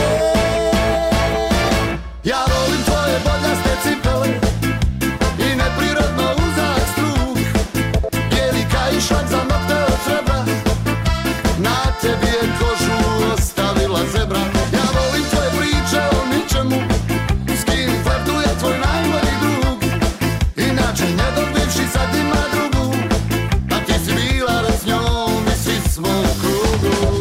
Ja volim tvoje bodljaste cipele i neprirodno uzak struk, bijeli kaišak za nokte od srebra, na tebi je kožu ostavila zebra. Ja volim tvoje priče o ničemu, s kim flertuje tvoj najbolji drug, inače njegov bivši sad ima drugu, a ti si bila već s njom i svi smo u krugu.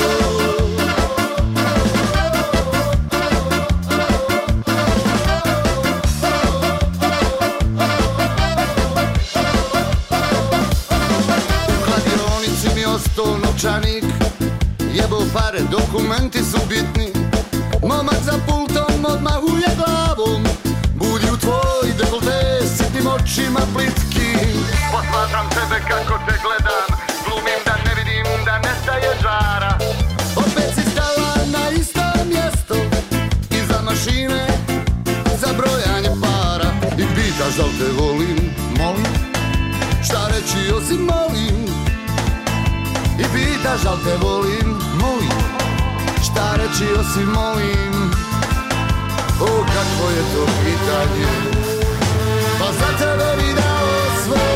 U kladionici mi ostao novčanik, jebo pare, dokumenti su bitni. Momak za pultom odmahuje glavom, budi u tvoj dekolte sitnim očima plitkim. Posmatram tebe kako te gledam, glumim da ne vidim da nestaje žara. Opet si stala na isto mjesto, iza mašine za brojanje para. I pitaš da li te volim, molim, šta reći osim molim. I pitaš da li te volim, molim, šta reći osim molim. O, kakvo je to pitanje, pa za tebe bi dao sve.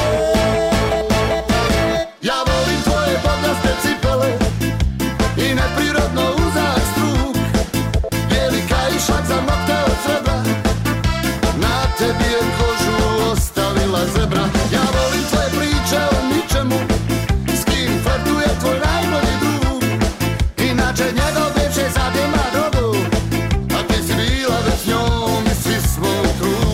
Ja volim tvoje bodljaste cipele i neprirodno uzak struk, bijeli kaišak za nokte od srebra, na tebi je kožu ostavila zebra. Ja volim tvoje priče o ničemu, s kim flertuje tvoj najbolji drug, inače njegov bivši sad ima drugu, a ti si bila već s njom i svi smo tu.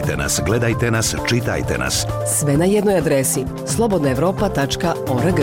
Slušajte nas, gledajte nas, čitajte nas. Sve na jednoj adresi slobodnaevropa.org.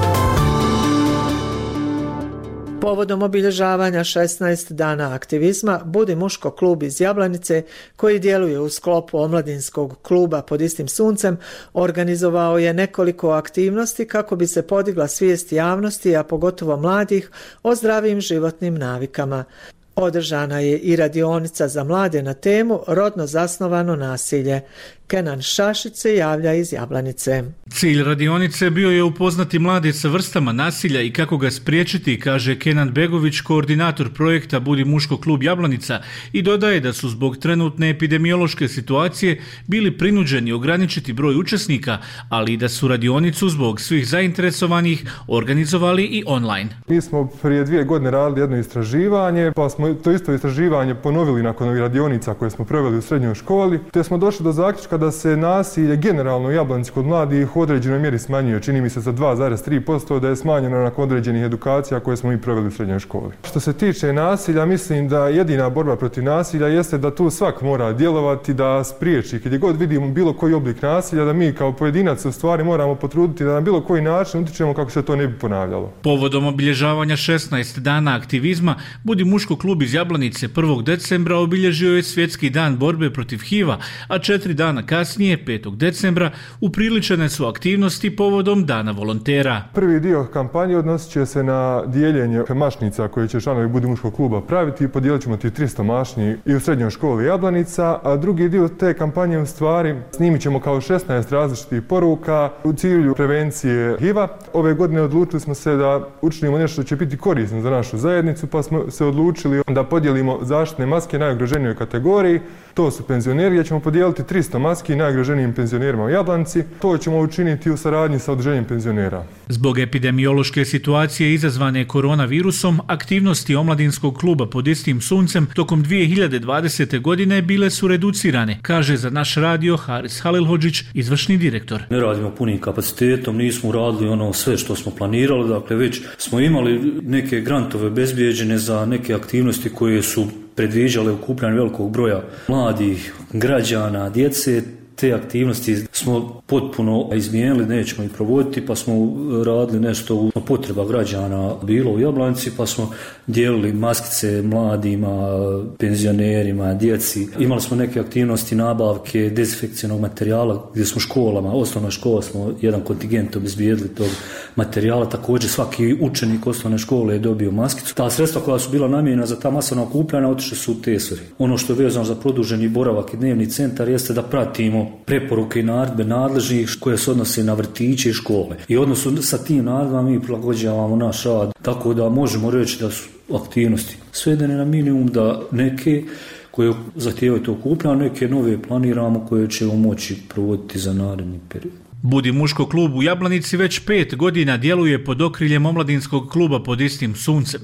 Povodom obilježavanja 16 dana aktivizma, Budi muško klub iz Jablanice, koji djeluje u sklopu omladinskog kluba Pod istim suncem, organizovao je nekoliko aktivnosti kako bi se podigla svijest javnosti, a pogotovo mladih, o zdravim životnim navikama. Održana je i radionica za mlade na temu rodno zasnovano nasilje. Kenan Šašić se javlja iz Jablanice. Cilj radionice bio je upoznati mlade sa vrstama nasilja i kako ga spriječiti, kaže Kenan Begović, koordinator projekta Budi muško klub Jablanica, i dodaje da su zbog trenutne epidemiološke situacije bili prinuđeni ograničiti broj učesnika, ali i da su radionicu zbog svih zainteresovanih organizovali i online. Mi smo prije 2 godine radili jedno istraživanje, pa smo to isto istraživanje ponovili nakon ovih radionica koje smo proveli u srednjoj školi, te smo došli do zaključka da se nasilje generalno u Jablanici kod mladih u određenoj mjeri smanjuje. Čini mi se za 2,3%, da je smanjeno nakon određenih edukacija koje smo mi proveli u srednjoj školi. Što se tiče nasilja, mislim da jedina borba protiv nasilja jeste da tu svak mora djelovati, da spriječi. Kad je god vidimo bilo koji oblik nasilja, da mi kao pojedinac u stvari moramo potruditi da na bilo koji način utičemo kako se to ne bi ponavljalo. Povodom obilježavanja 16 dana aktivizma, Budi muško klub iz Jablanice 1. decembra obilježio je Svjetski dan borbe protiv HIV-a, a 4 dana kasnije, 5. decembra, upriličene su aktivnosti povodom Dana volontera. Prvi dio kampanje odnosit će se na dijeljenje mašnica koje će članovi Budi muškog kluba praviti. Podijelit ćemo ti 300 mašnji i u srednjoj školi Jablanica, a drugi dio te kampanje u stvari snimit ćemo kao 16 različitih poruka u cilju prevencije HIV-a. Ove godine odlučili smo se da učinimo nešto što će biti korisno za našu zajednicu, pa smo se odlučili da podijelimo zaštitne maske najugroženijoj kategoriji. To su penzioneri, gdje ćemo podijeliti 300 maski najugroženijim penzionerima u Jablanci. To ćemo učiniti u saradnji sa udruženjem penzionera. Zbog epidemiološke situacije izazvane koronavirusom, aktivnosti omladinskog kluba Pod istim suncem tokom 2020. godine bile su reducirane, kaže za naš radio Haris Halilhodžić, izvršni direktor. Ne radimo punim kapacitetom, nismo radili ono sve što smo planirali, dakle već smo imali neke grantove bezbjeđene za neke aktivnosti koje su predviđale okupljanje velikog broja mladih, građana, djece. Te aktivnosti smo potpuno izmijenili, nećemo ih provoditi, pa smo radili nešto u potreba građana bilo u Jablanici, pa smo dijelili maskice mladima, penzionerima, djeci. Imali smo neke aktivnosti nabavke dezinfekcijnog materijala gdje smo školama, osnovna škola smo jedan kontingent obezbijedili tog materijala, također svaki učenik osnovne škole je dobio maskicu. Ta sredstva koja su bila namijenjena za ta masovna okupljanja otišle su u tesori. Ono što je vezano za produženi boravak i dnevni centar jeste da pratimo preporuke i naredbe nadležnih koje se odnose na vrtiće i škole. I odnosno sa tim naredbama mi prilagođavamo naš rad, tako da možemo reći da su aktivnosti svedene na minimum, da neke koje zahtijevaju to okupljanje, neke nove planiramo koje ćemo moći provoditi za naredni period. Budi muško klub u Jablanici već 5 godina djeluje pod okriljem omladinskog kluba Pod istim suncem.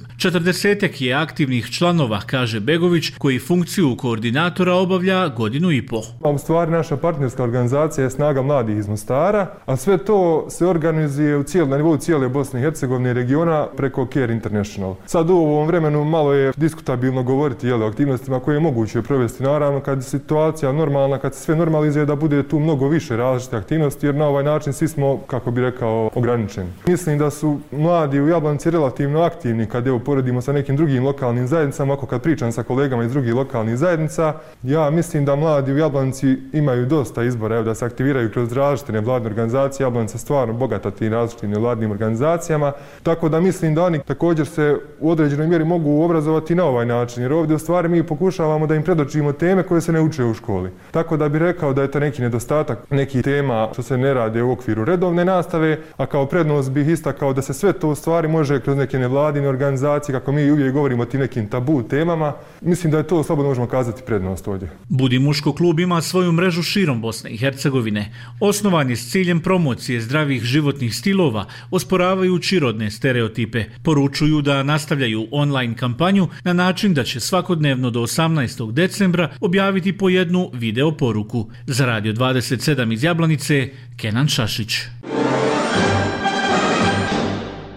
40 je aktivnih članova, kaže Begović, koji funkciju koordinatora obavlja 1,5 godinu. U stvari naša partnerska organizacija je Snaga mladih iz Mostara, a sve to se organizuje na nivou cijele Bosne i Hercegovine i regiona preko Care International. Sad u ovom vremenu malo je diskutabilno govoriti o aktivnostima koje je moguće provesti. Naravno, kad je situacija normalna, kad se sve normalizuje, da bude tu mnogo više različite aktivnosti, jer na ovaj način svi smo, kako bi rekao, ograničeni. Mislim da su mladi u Jablanici relativno aktivni kad poredimo sa nekim drugim lokalnim zajednicama, ako kad pričam sa kolegama iz drugih lokalnih zajednica. Ja mislim da mladi u Jablanici imaju dosta izbora, da se aktiviraju kroz različite nevladine organizacije. Jablanica je stvarno bogata tim različitim nevladinim organizacijama, tako da mislim da oni također se u određenoj mjeri mogu obrazovati na ovaj način, jer ovdje u stvari mi pokušavamo da im predočimo teme koje se ne uče u školi. Tako da bih rekao da je to neki nedostatak nekih tema što se ne rade u okviru redovne nastave, a kao prednost bih istakao da se sve to u stvari može kroz neke nevladine organizacije, kako mi uvijek govorimo o tim nekim tabu temama. Mislim da je to slobodno možemo kazati prednost ovdje. Budi muško klub ima svoju mrežu širom Bosne i Hercegovine. Osnovan je s ciljem promocije zdravih životnih stilova, osporavajući rodne stereotipe. Poručuju da nastavljaju online kampanju na način da će svakodnevno do 18. decembra objaviti po jednu video poruku. Za Radio 27 iz Jablanice, Kenan Šašić.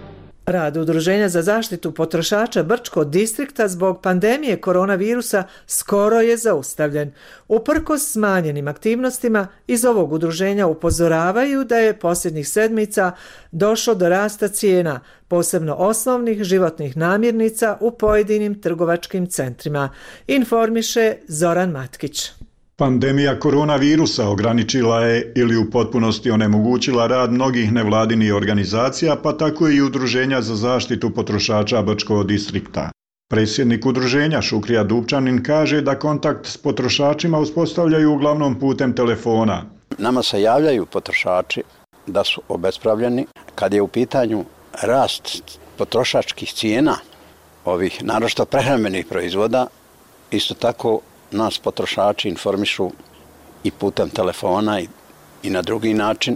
Rad Udruženja za zaštitu potrošača Brčkog distrikta zbog pandemije koronavirusa skoro je zaustavljen. Uprkos smanjenim aktivnostima, iz ovog udruženja upozoravaju da je posljednjih sedmica došlo do rasta cijena, posebno osnovnih životnih namirnica u pojedinim trgovačkim centrima, informiše Zoran Matkić. Pandemija koronavirusa ograničila je ili u potpunosti onemogućila rad mnogih nevladinih organizacija, pa tako i Udruženja za zaštitu potrošača Brčkog distrikta. Predsjednik udruženja Šukrija Dupčanin kaže da kontakt s potrošačima uspostavljaju uglavnom putem telefona. Nama se javljaju potrošači da su obespravljeni kad je u pitanju rast potrošačkih cijena, ovih naročito prehrambenih proizvoda. Isto tako nas potrošači informišu i putem telefona i na drugi način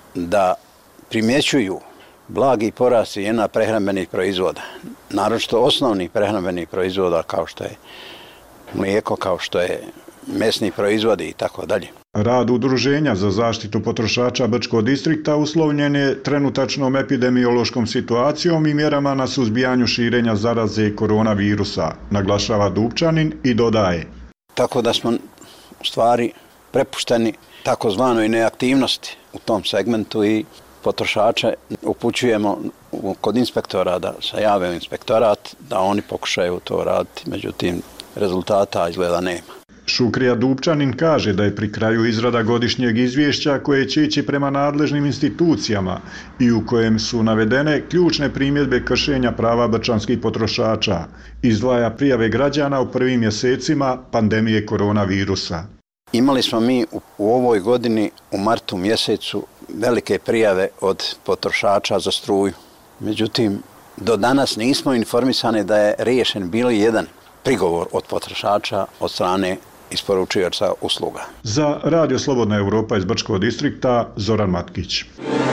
da primjećuju blagi porast cijena prehrambenih proizvoda, naročito osnovnih prehrambenih proizvoda kao što je mlijeko, kao što je mesni proizvodi i tako dalje. Rad Udruženja za zaštitu potrošača Brčkog distrikta uslovljen je trenutačnom epidemiološkom situacijom i mjerama na suzbijanju širenja zaraze koronavirusa, naglašava Dupčanin i dodaje. Tako da smo u stvari prepušteni takozvanoj neaktivnosti u tom segmentu i potrošače upućujemo kod inspektora da se jave u inspektorat, da oni pokušaju to raditi, međutim rezultata izgleda nema. Šukrija Dupčanin kaže da je pri kraju izrada godišnjeg izvješća koje će ići prema nadležnim institucijama i u kojem su navedene ključne primjedbe kršenja prava brčanskih potrošača, izdvaja prijave građana u prvim mjesecima pandemije koronavirusa. Imali smo mi u ovoj godini u martu mjesecu velike prijave od potrošača za struju. Međutim, do danas nismo informisani da je riješen bilo jedan prigovor od potrošača od strane isporučioca usluga. Za Radio Slobodna Europa iz Brčkog distrikta, Zoran Matkić.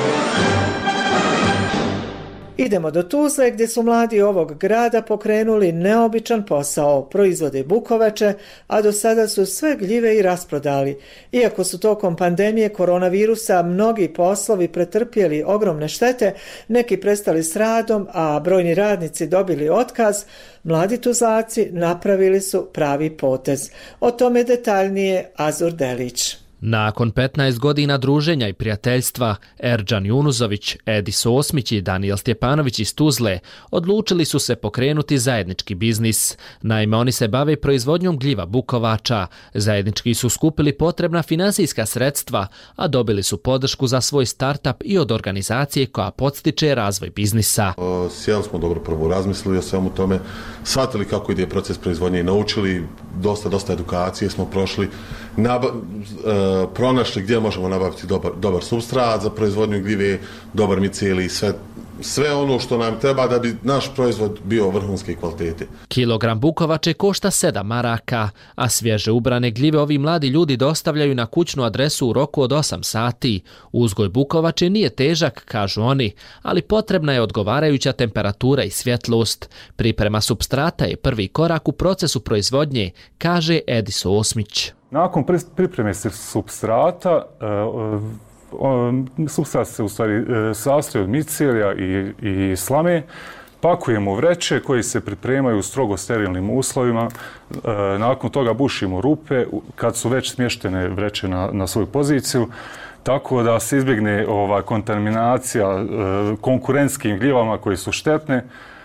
Idemo do Tuzle gdje su mladi ovog grada pokrenuli neobičan posao, proizvode bukovače, a do sada su sve gljive i rasprodali. Iako su tokom pandemije koronavirusa mnogi poslovi pretrpjeli ogromne štete, neki prestali s radom, a brojni radnici dobili otkaz, mladi Tuzlaci napravili su pravi potez. O tome detaljnije Azur Delić. Nakon 15 godina druženja i prijateljstva, Erđan Junuzović, Edis Osmić i Danijel Stjepanović iz Tuzle odlučili su se pokrenuti zajednički biznis. Naime, oni se bave proizvodnjom gljiva bukovača. Zajednički su skupili potrebna finansijska sredstva, a dobili su podršku za svoj startup i od organizacije koja podstiče razvoj biznisa. Sjeli smo dobro prvo, razmislili o svemu tome, shvatili kako ide proces proizvodnje i naučili, dosta edukacije smo prošli, pronašli gdje možemo nabaviti dobar supstrat za proizvodnju gljive, dobar miceli, sve ono što nam treba da bi naš proizvod bio vrhunske kvalitete. Kilogram bukovače košta 7 maraka, a svježe ubrane gljive ovi mladi ljudi dostavljaju na kućnu adresu u roku od 8 sati. Uzgoj bukovače nije težak, kažu oni, ali potrebna je odgovarajuća temperatura i svjetlost. Priprema supstrata je prvi korak u procesu proizvodnje, kaže Edis Osmić. Nakon pripreme supstrata, supstrat se u stvari sastoji od micelija i slame, pakujemo vreće koji se pripremaju u strogo sterilnim uslovima, nakon toga bušimo rupe kad su već smještene vreće na svoju poziciju, tako da se izbjegne kontaminacija konkurentskim gljivama koji su štetne.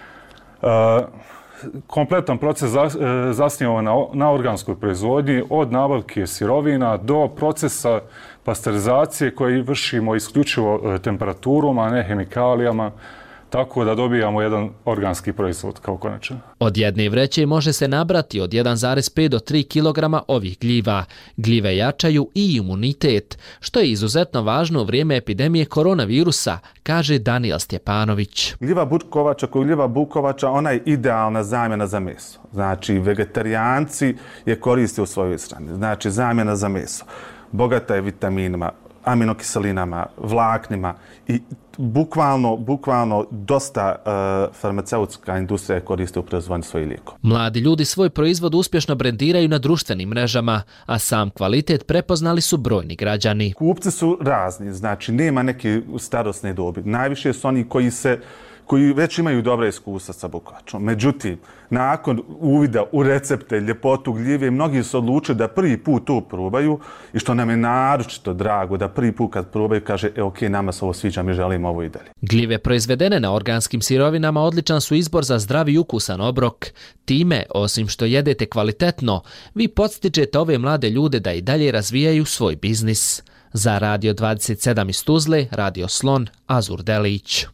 Kompletan proces zasniva na organskoj proizvodnji, od nabavke sirovina do procesa pasterizacije koji vršimo isključivo temperaturom, a ne hemikalijama, tako da dobijamo jedan organski proizvod kao konačan. Od jedne vreće može se nabrati od 1,5 do 3 kg ovih gljiva. Gljive jačaju i imunitet, što je izuzetno važno u vrijeme epidemije koronavirusa, kaže Danijel Stjepanović. Gljiva bukovača, kao gljiva bukovača, ona je idealna zamjena za meso. Znači, vegetarijanci je koriste u svojoj ishrani. Znači, zamjena za meso. Bogata je vitaminima, aminokiselinama, vlaknima i bukvalno dosta farmaceutska industrija koriste u proizvodnju svojih lijekova. Mladi ljudi svoj proizvod uspješno brendiraju na društvenim mrežama, a sam kvalitet prepoznali su brojni građani. Kupci su razni, znači nema neke starosne dobi. Najviše su oni koji se koji već imaju dobra iskustva sa bukovačom. Međutim, nakon uvida u recepte, ljepotu gljive, mnogi su odlučili da prvi put to probaju i što nam je naročito drago da prvi put kad probaju kaže ok, nama se ovo sviđa, mi želimo ovo i dalje. Gljive proizvedene na organskim sirovinama odličan su izbor za zdravi i ukusan obrok. Time, osim što jedete kvalitetno, vi podstičete ove mlade ljude da i dalje razvijaju svoj biznis. Za Radio 27 iz Tuzle, Radio Slon, Azur Delić.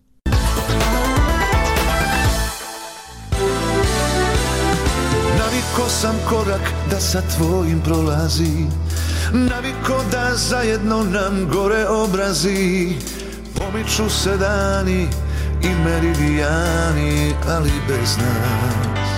Naviko sam korak da sa tvojim prolazi, naviko da zajedno nam gore obrazi. Pomiču se dani i meridijani, ali bez nas.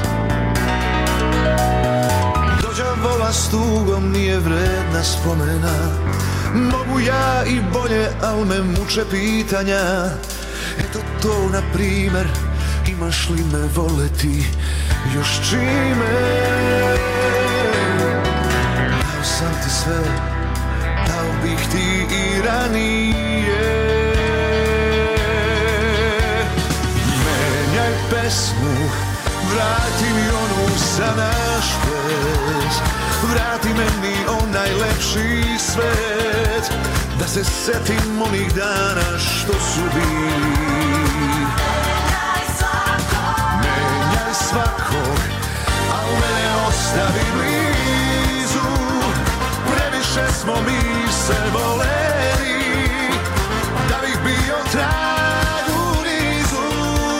Dođa vola s tugom, nije vredna spomena. Mogu ja i bolje, al me muče pitanja. Eto to, na primer, imaš li me voleti još čime? Dao sam ti sve, dao bih ti i ranije. Menjaj pesmu, vrati mi onu za naš ples. Vrati meni onaj lepši svet, da se setim onih dana što su bili. Menjaj svakog, a u mene ostavi blizu. Previše smo mi se voleli, da bih bio trag u nizu.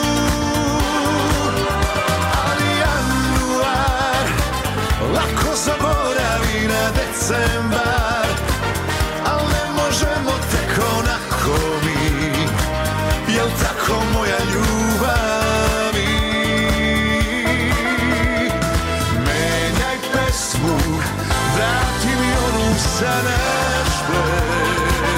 Ali januar lako zaboravi na decembar, al ne možemo tek onako mi, jel tako moja ljubavi? Menjaj pesmu, vrati mi onu za naš ples.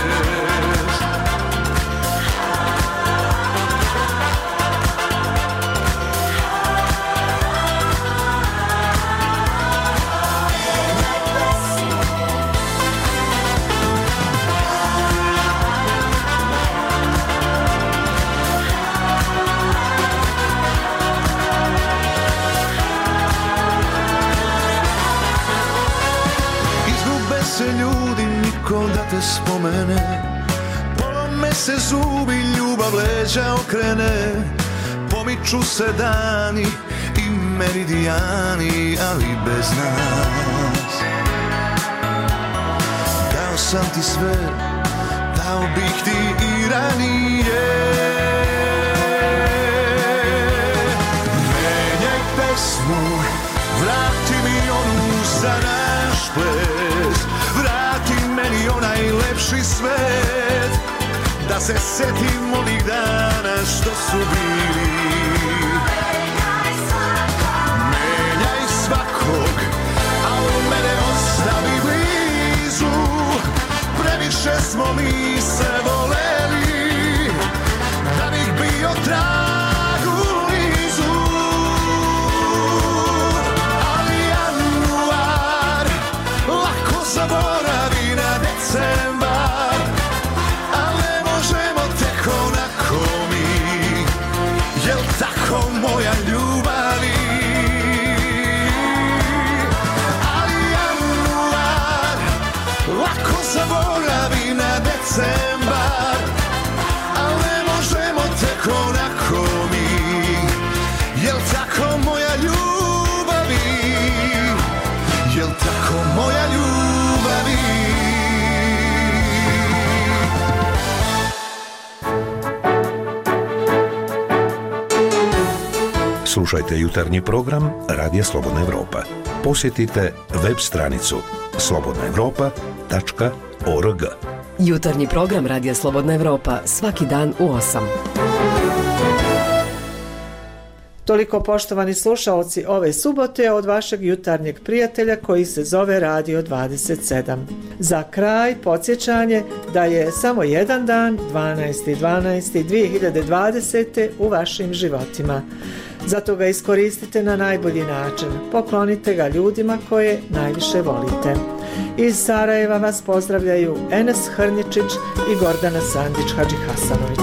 Se ljudi, niko da te spomene, polome se zubi, ljubav leđa okrene. Pomiču se dani i meridijani, ali bez nas. Dao sam ti sve, dao bih ti i ranije. Menjaj pesmu, vrati mi onu za naš ples. Vrati meni onaj lepši svet, da se setim onih dana što su bili. Menjaj svakog, a u mene ostavi blizu. Previše smo mi se voleli, da bih bio trag u nizu. Ali januar lako zaboravi na decembar, al ne možemo tek onako mi, jel tako moja ljubavi? Ali januar lako zaboravi na decembar, al ne možemo tek onako mi, jel tako moja ljubavi? Jel tako moja ljubavi? Slušajte jutarnji program Radija Slobodna Evropa. Posjetite web stranicu slobodnaevropa.org. Jutarnji program Radija Slobodna Evropa svaki dan u 8. Toliko, poštovani slušaoci, ove subote od vašeg jutarnjeg prijatelja koji se zove Radio 27. Za kraj podsjećanje da je samo jedan dan, 12.12.2020. u vašim životima. Zato ga iskoristite na najbolji način. Poklonite ga ljudima koje najviše volite. Iz Sarajeva vas pozdravljaju Enes Hrničić i Gordana Sandić Hadžihasanović.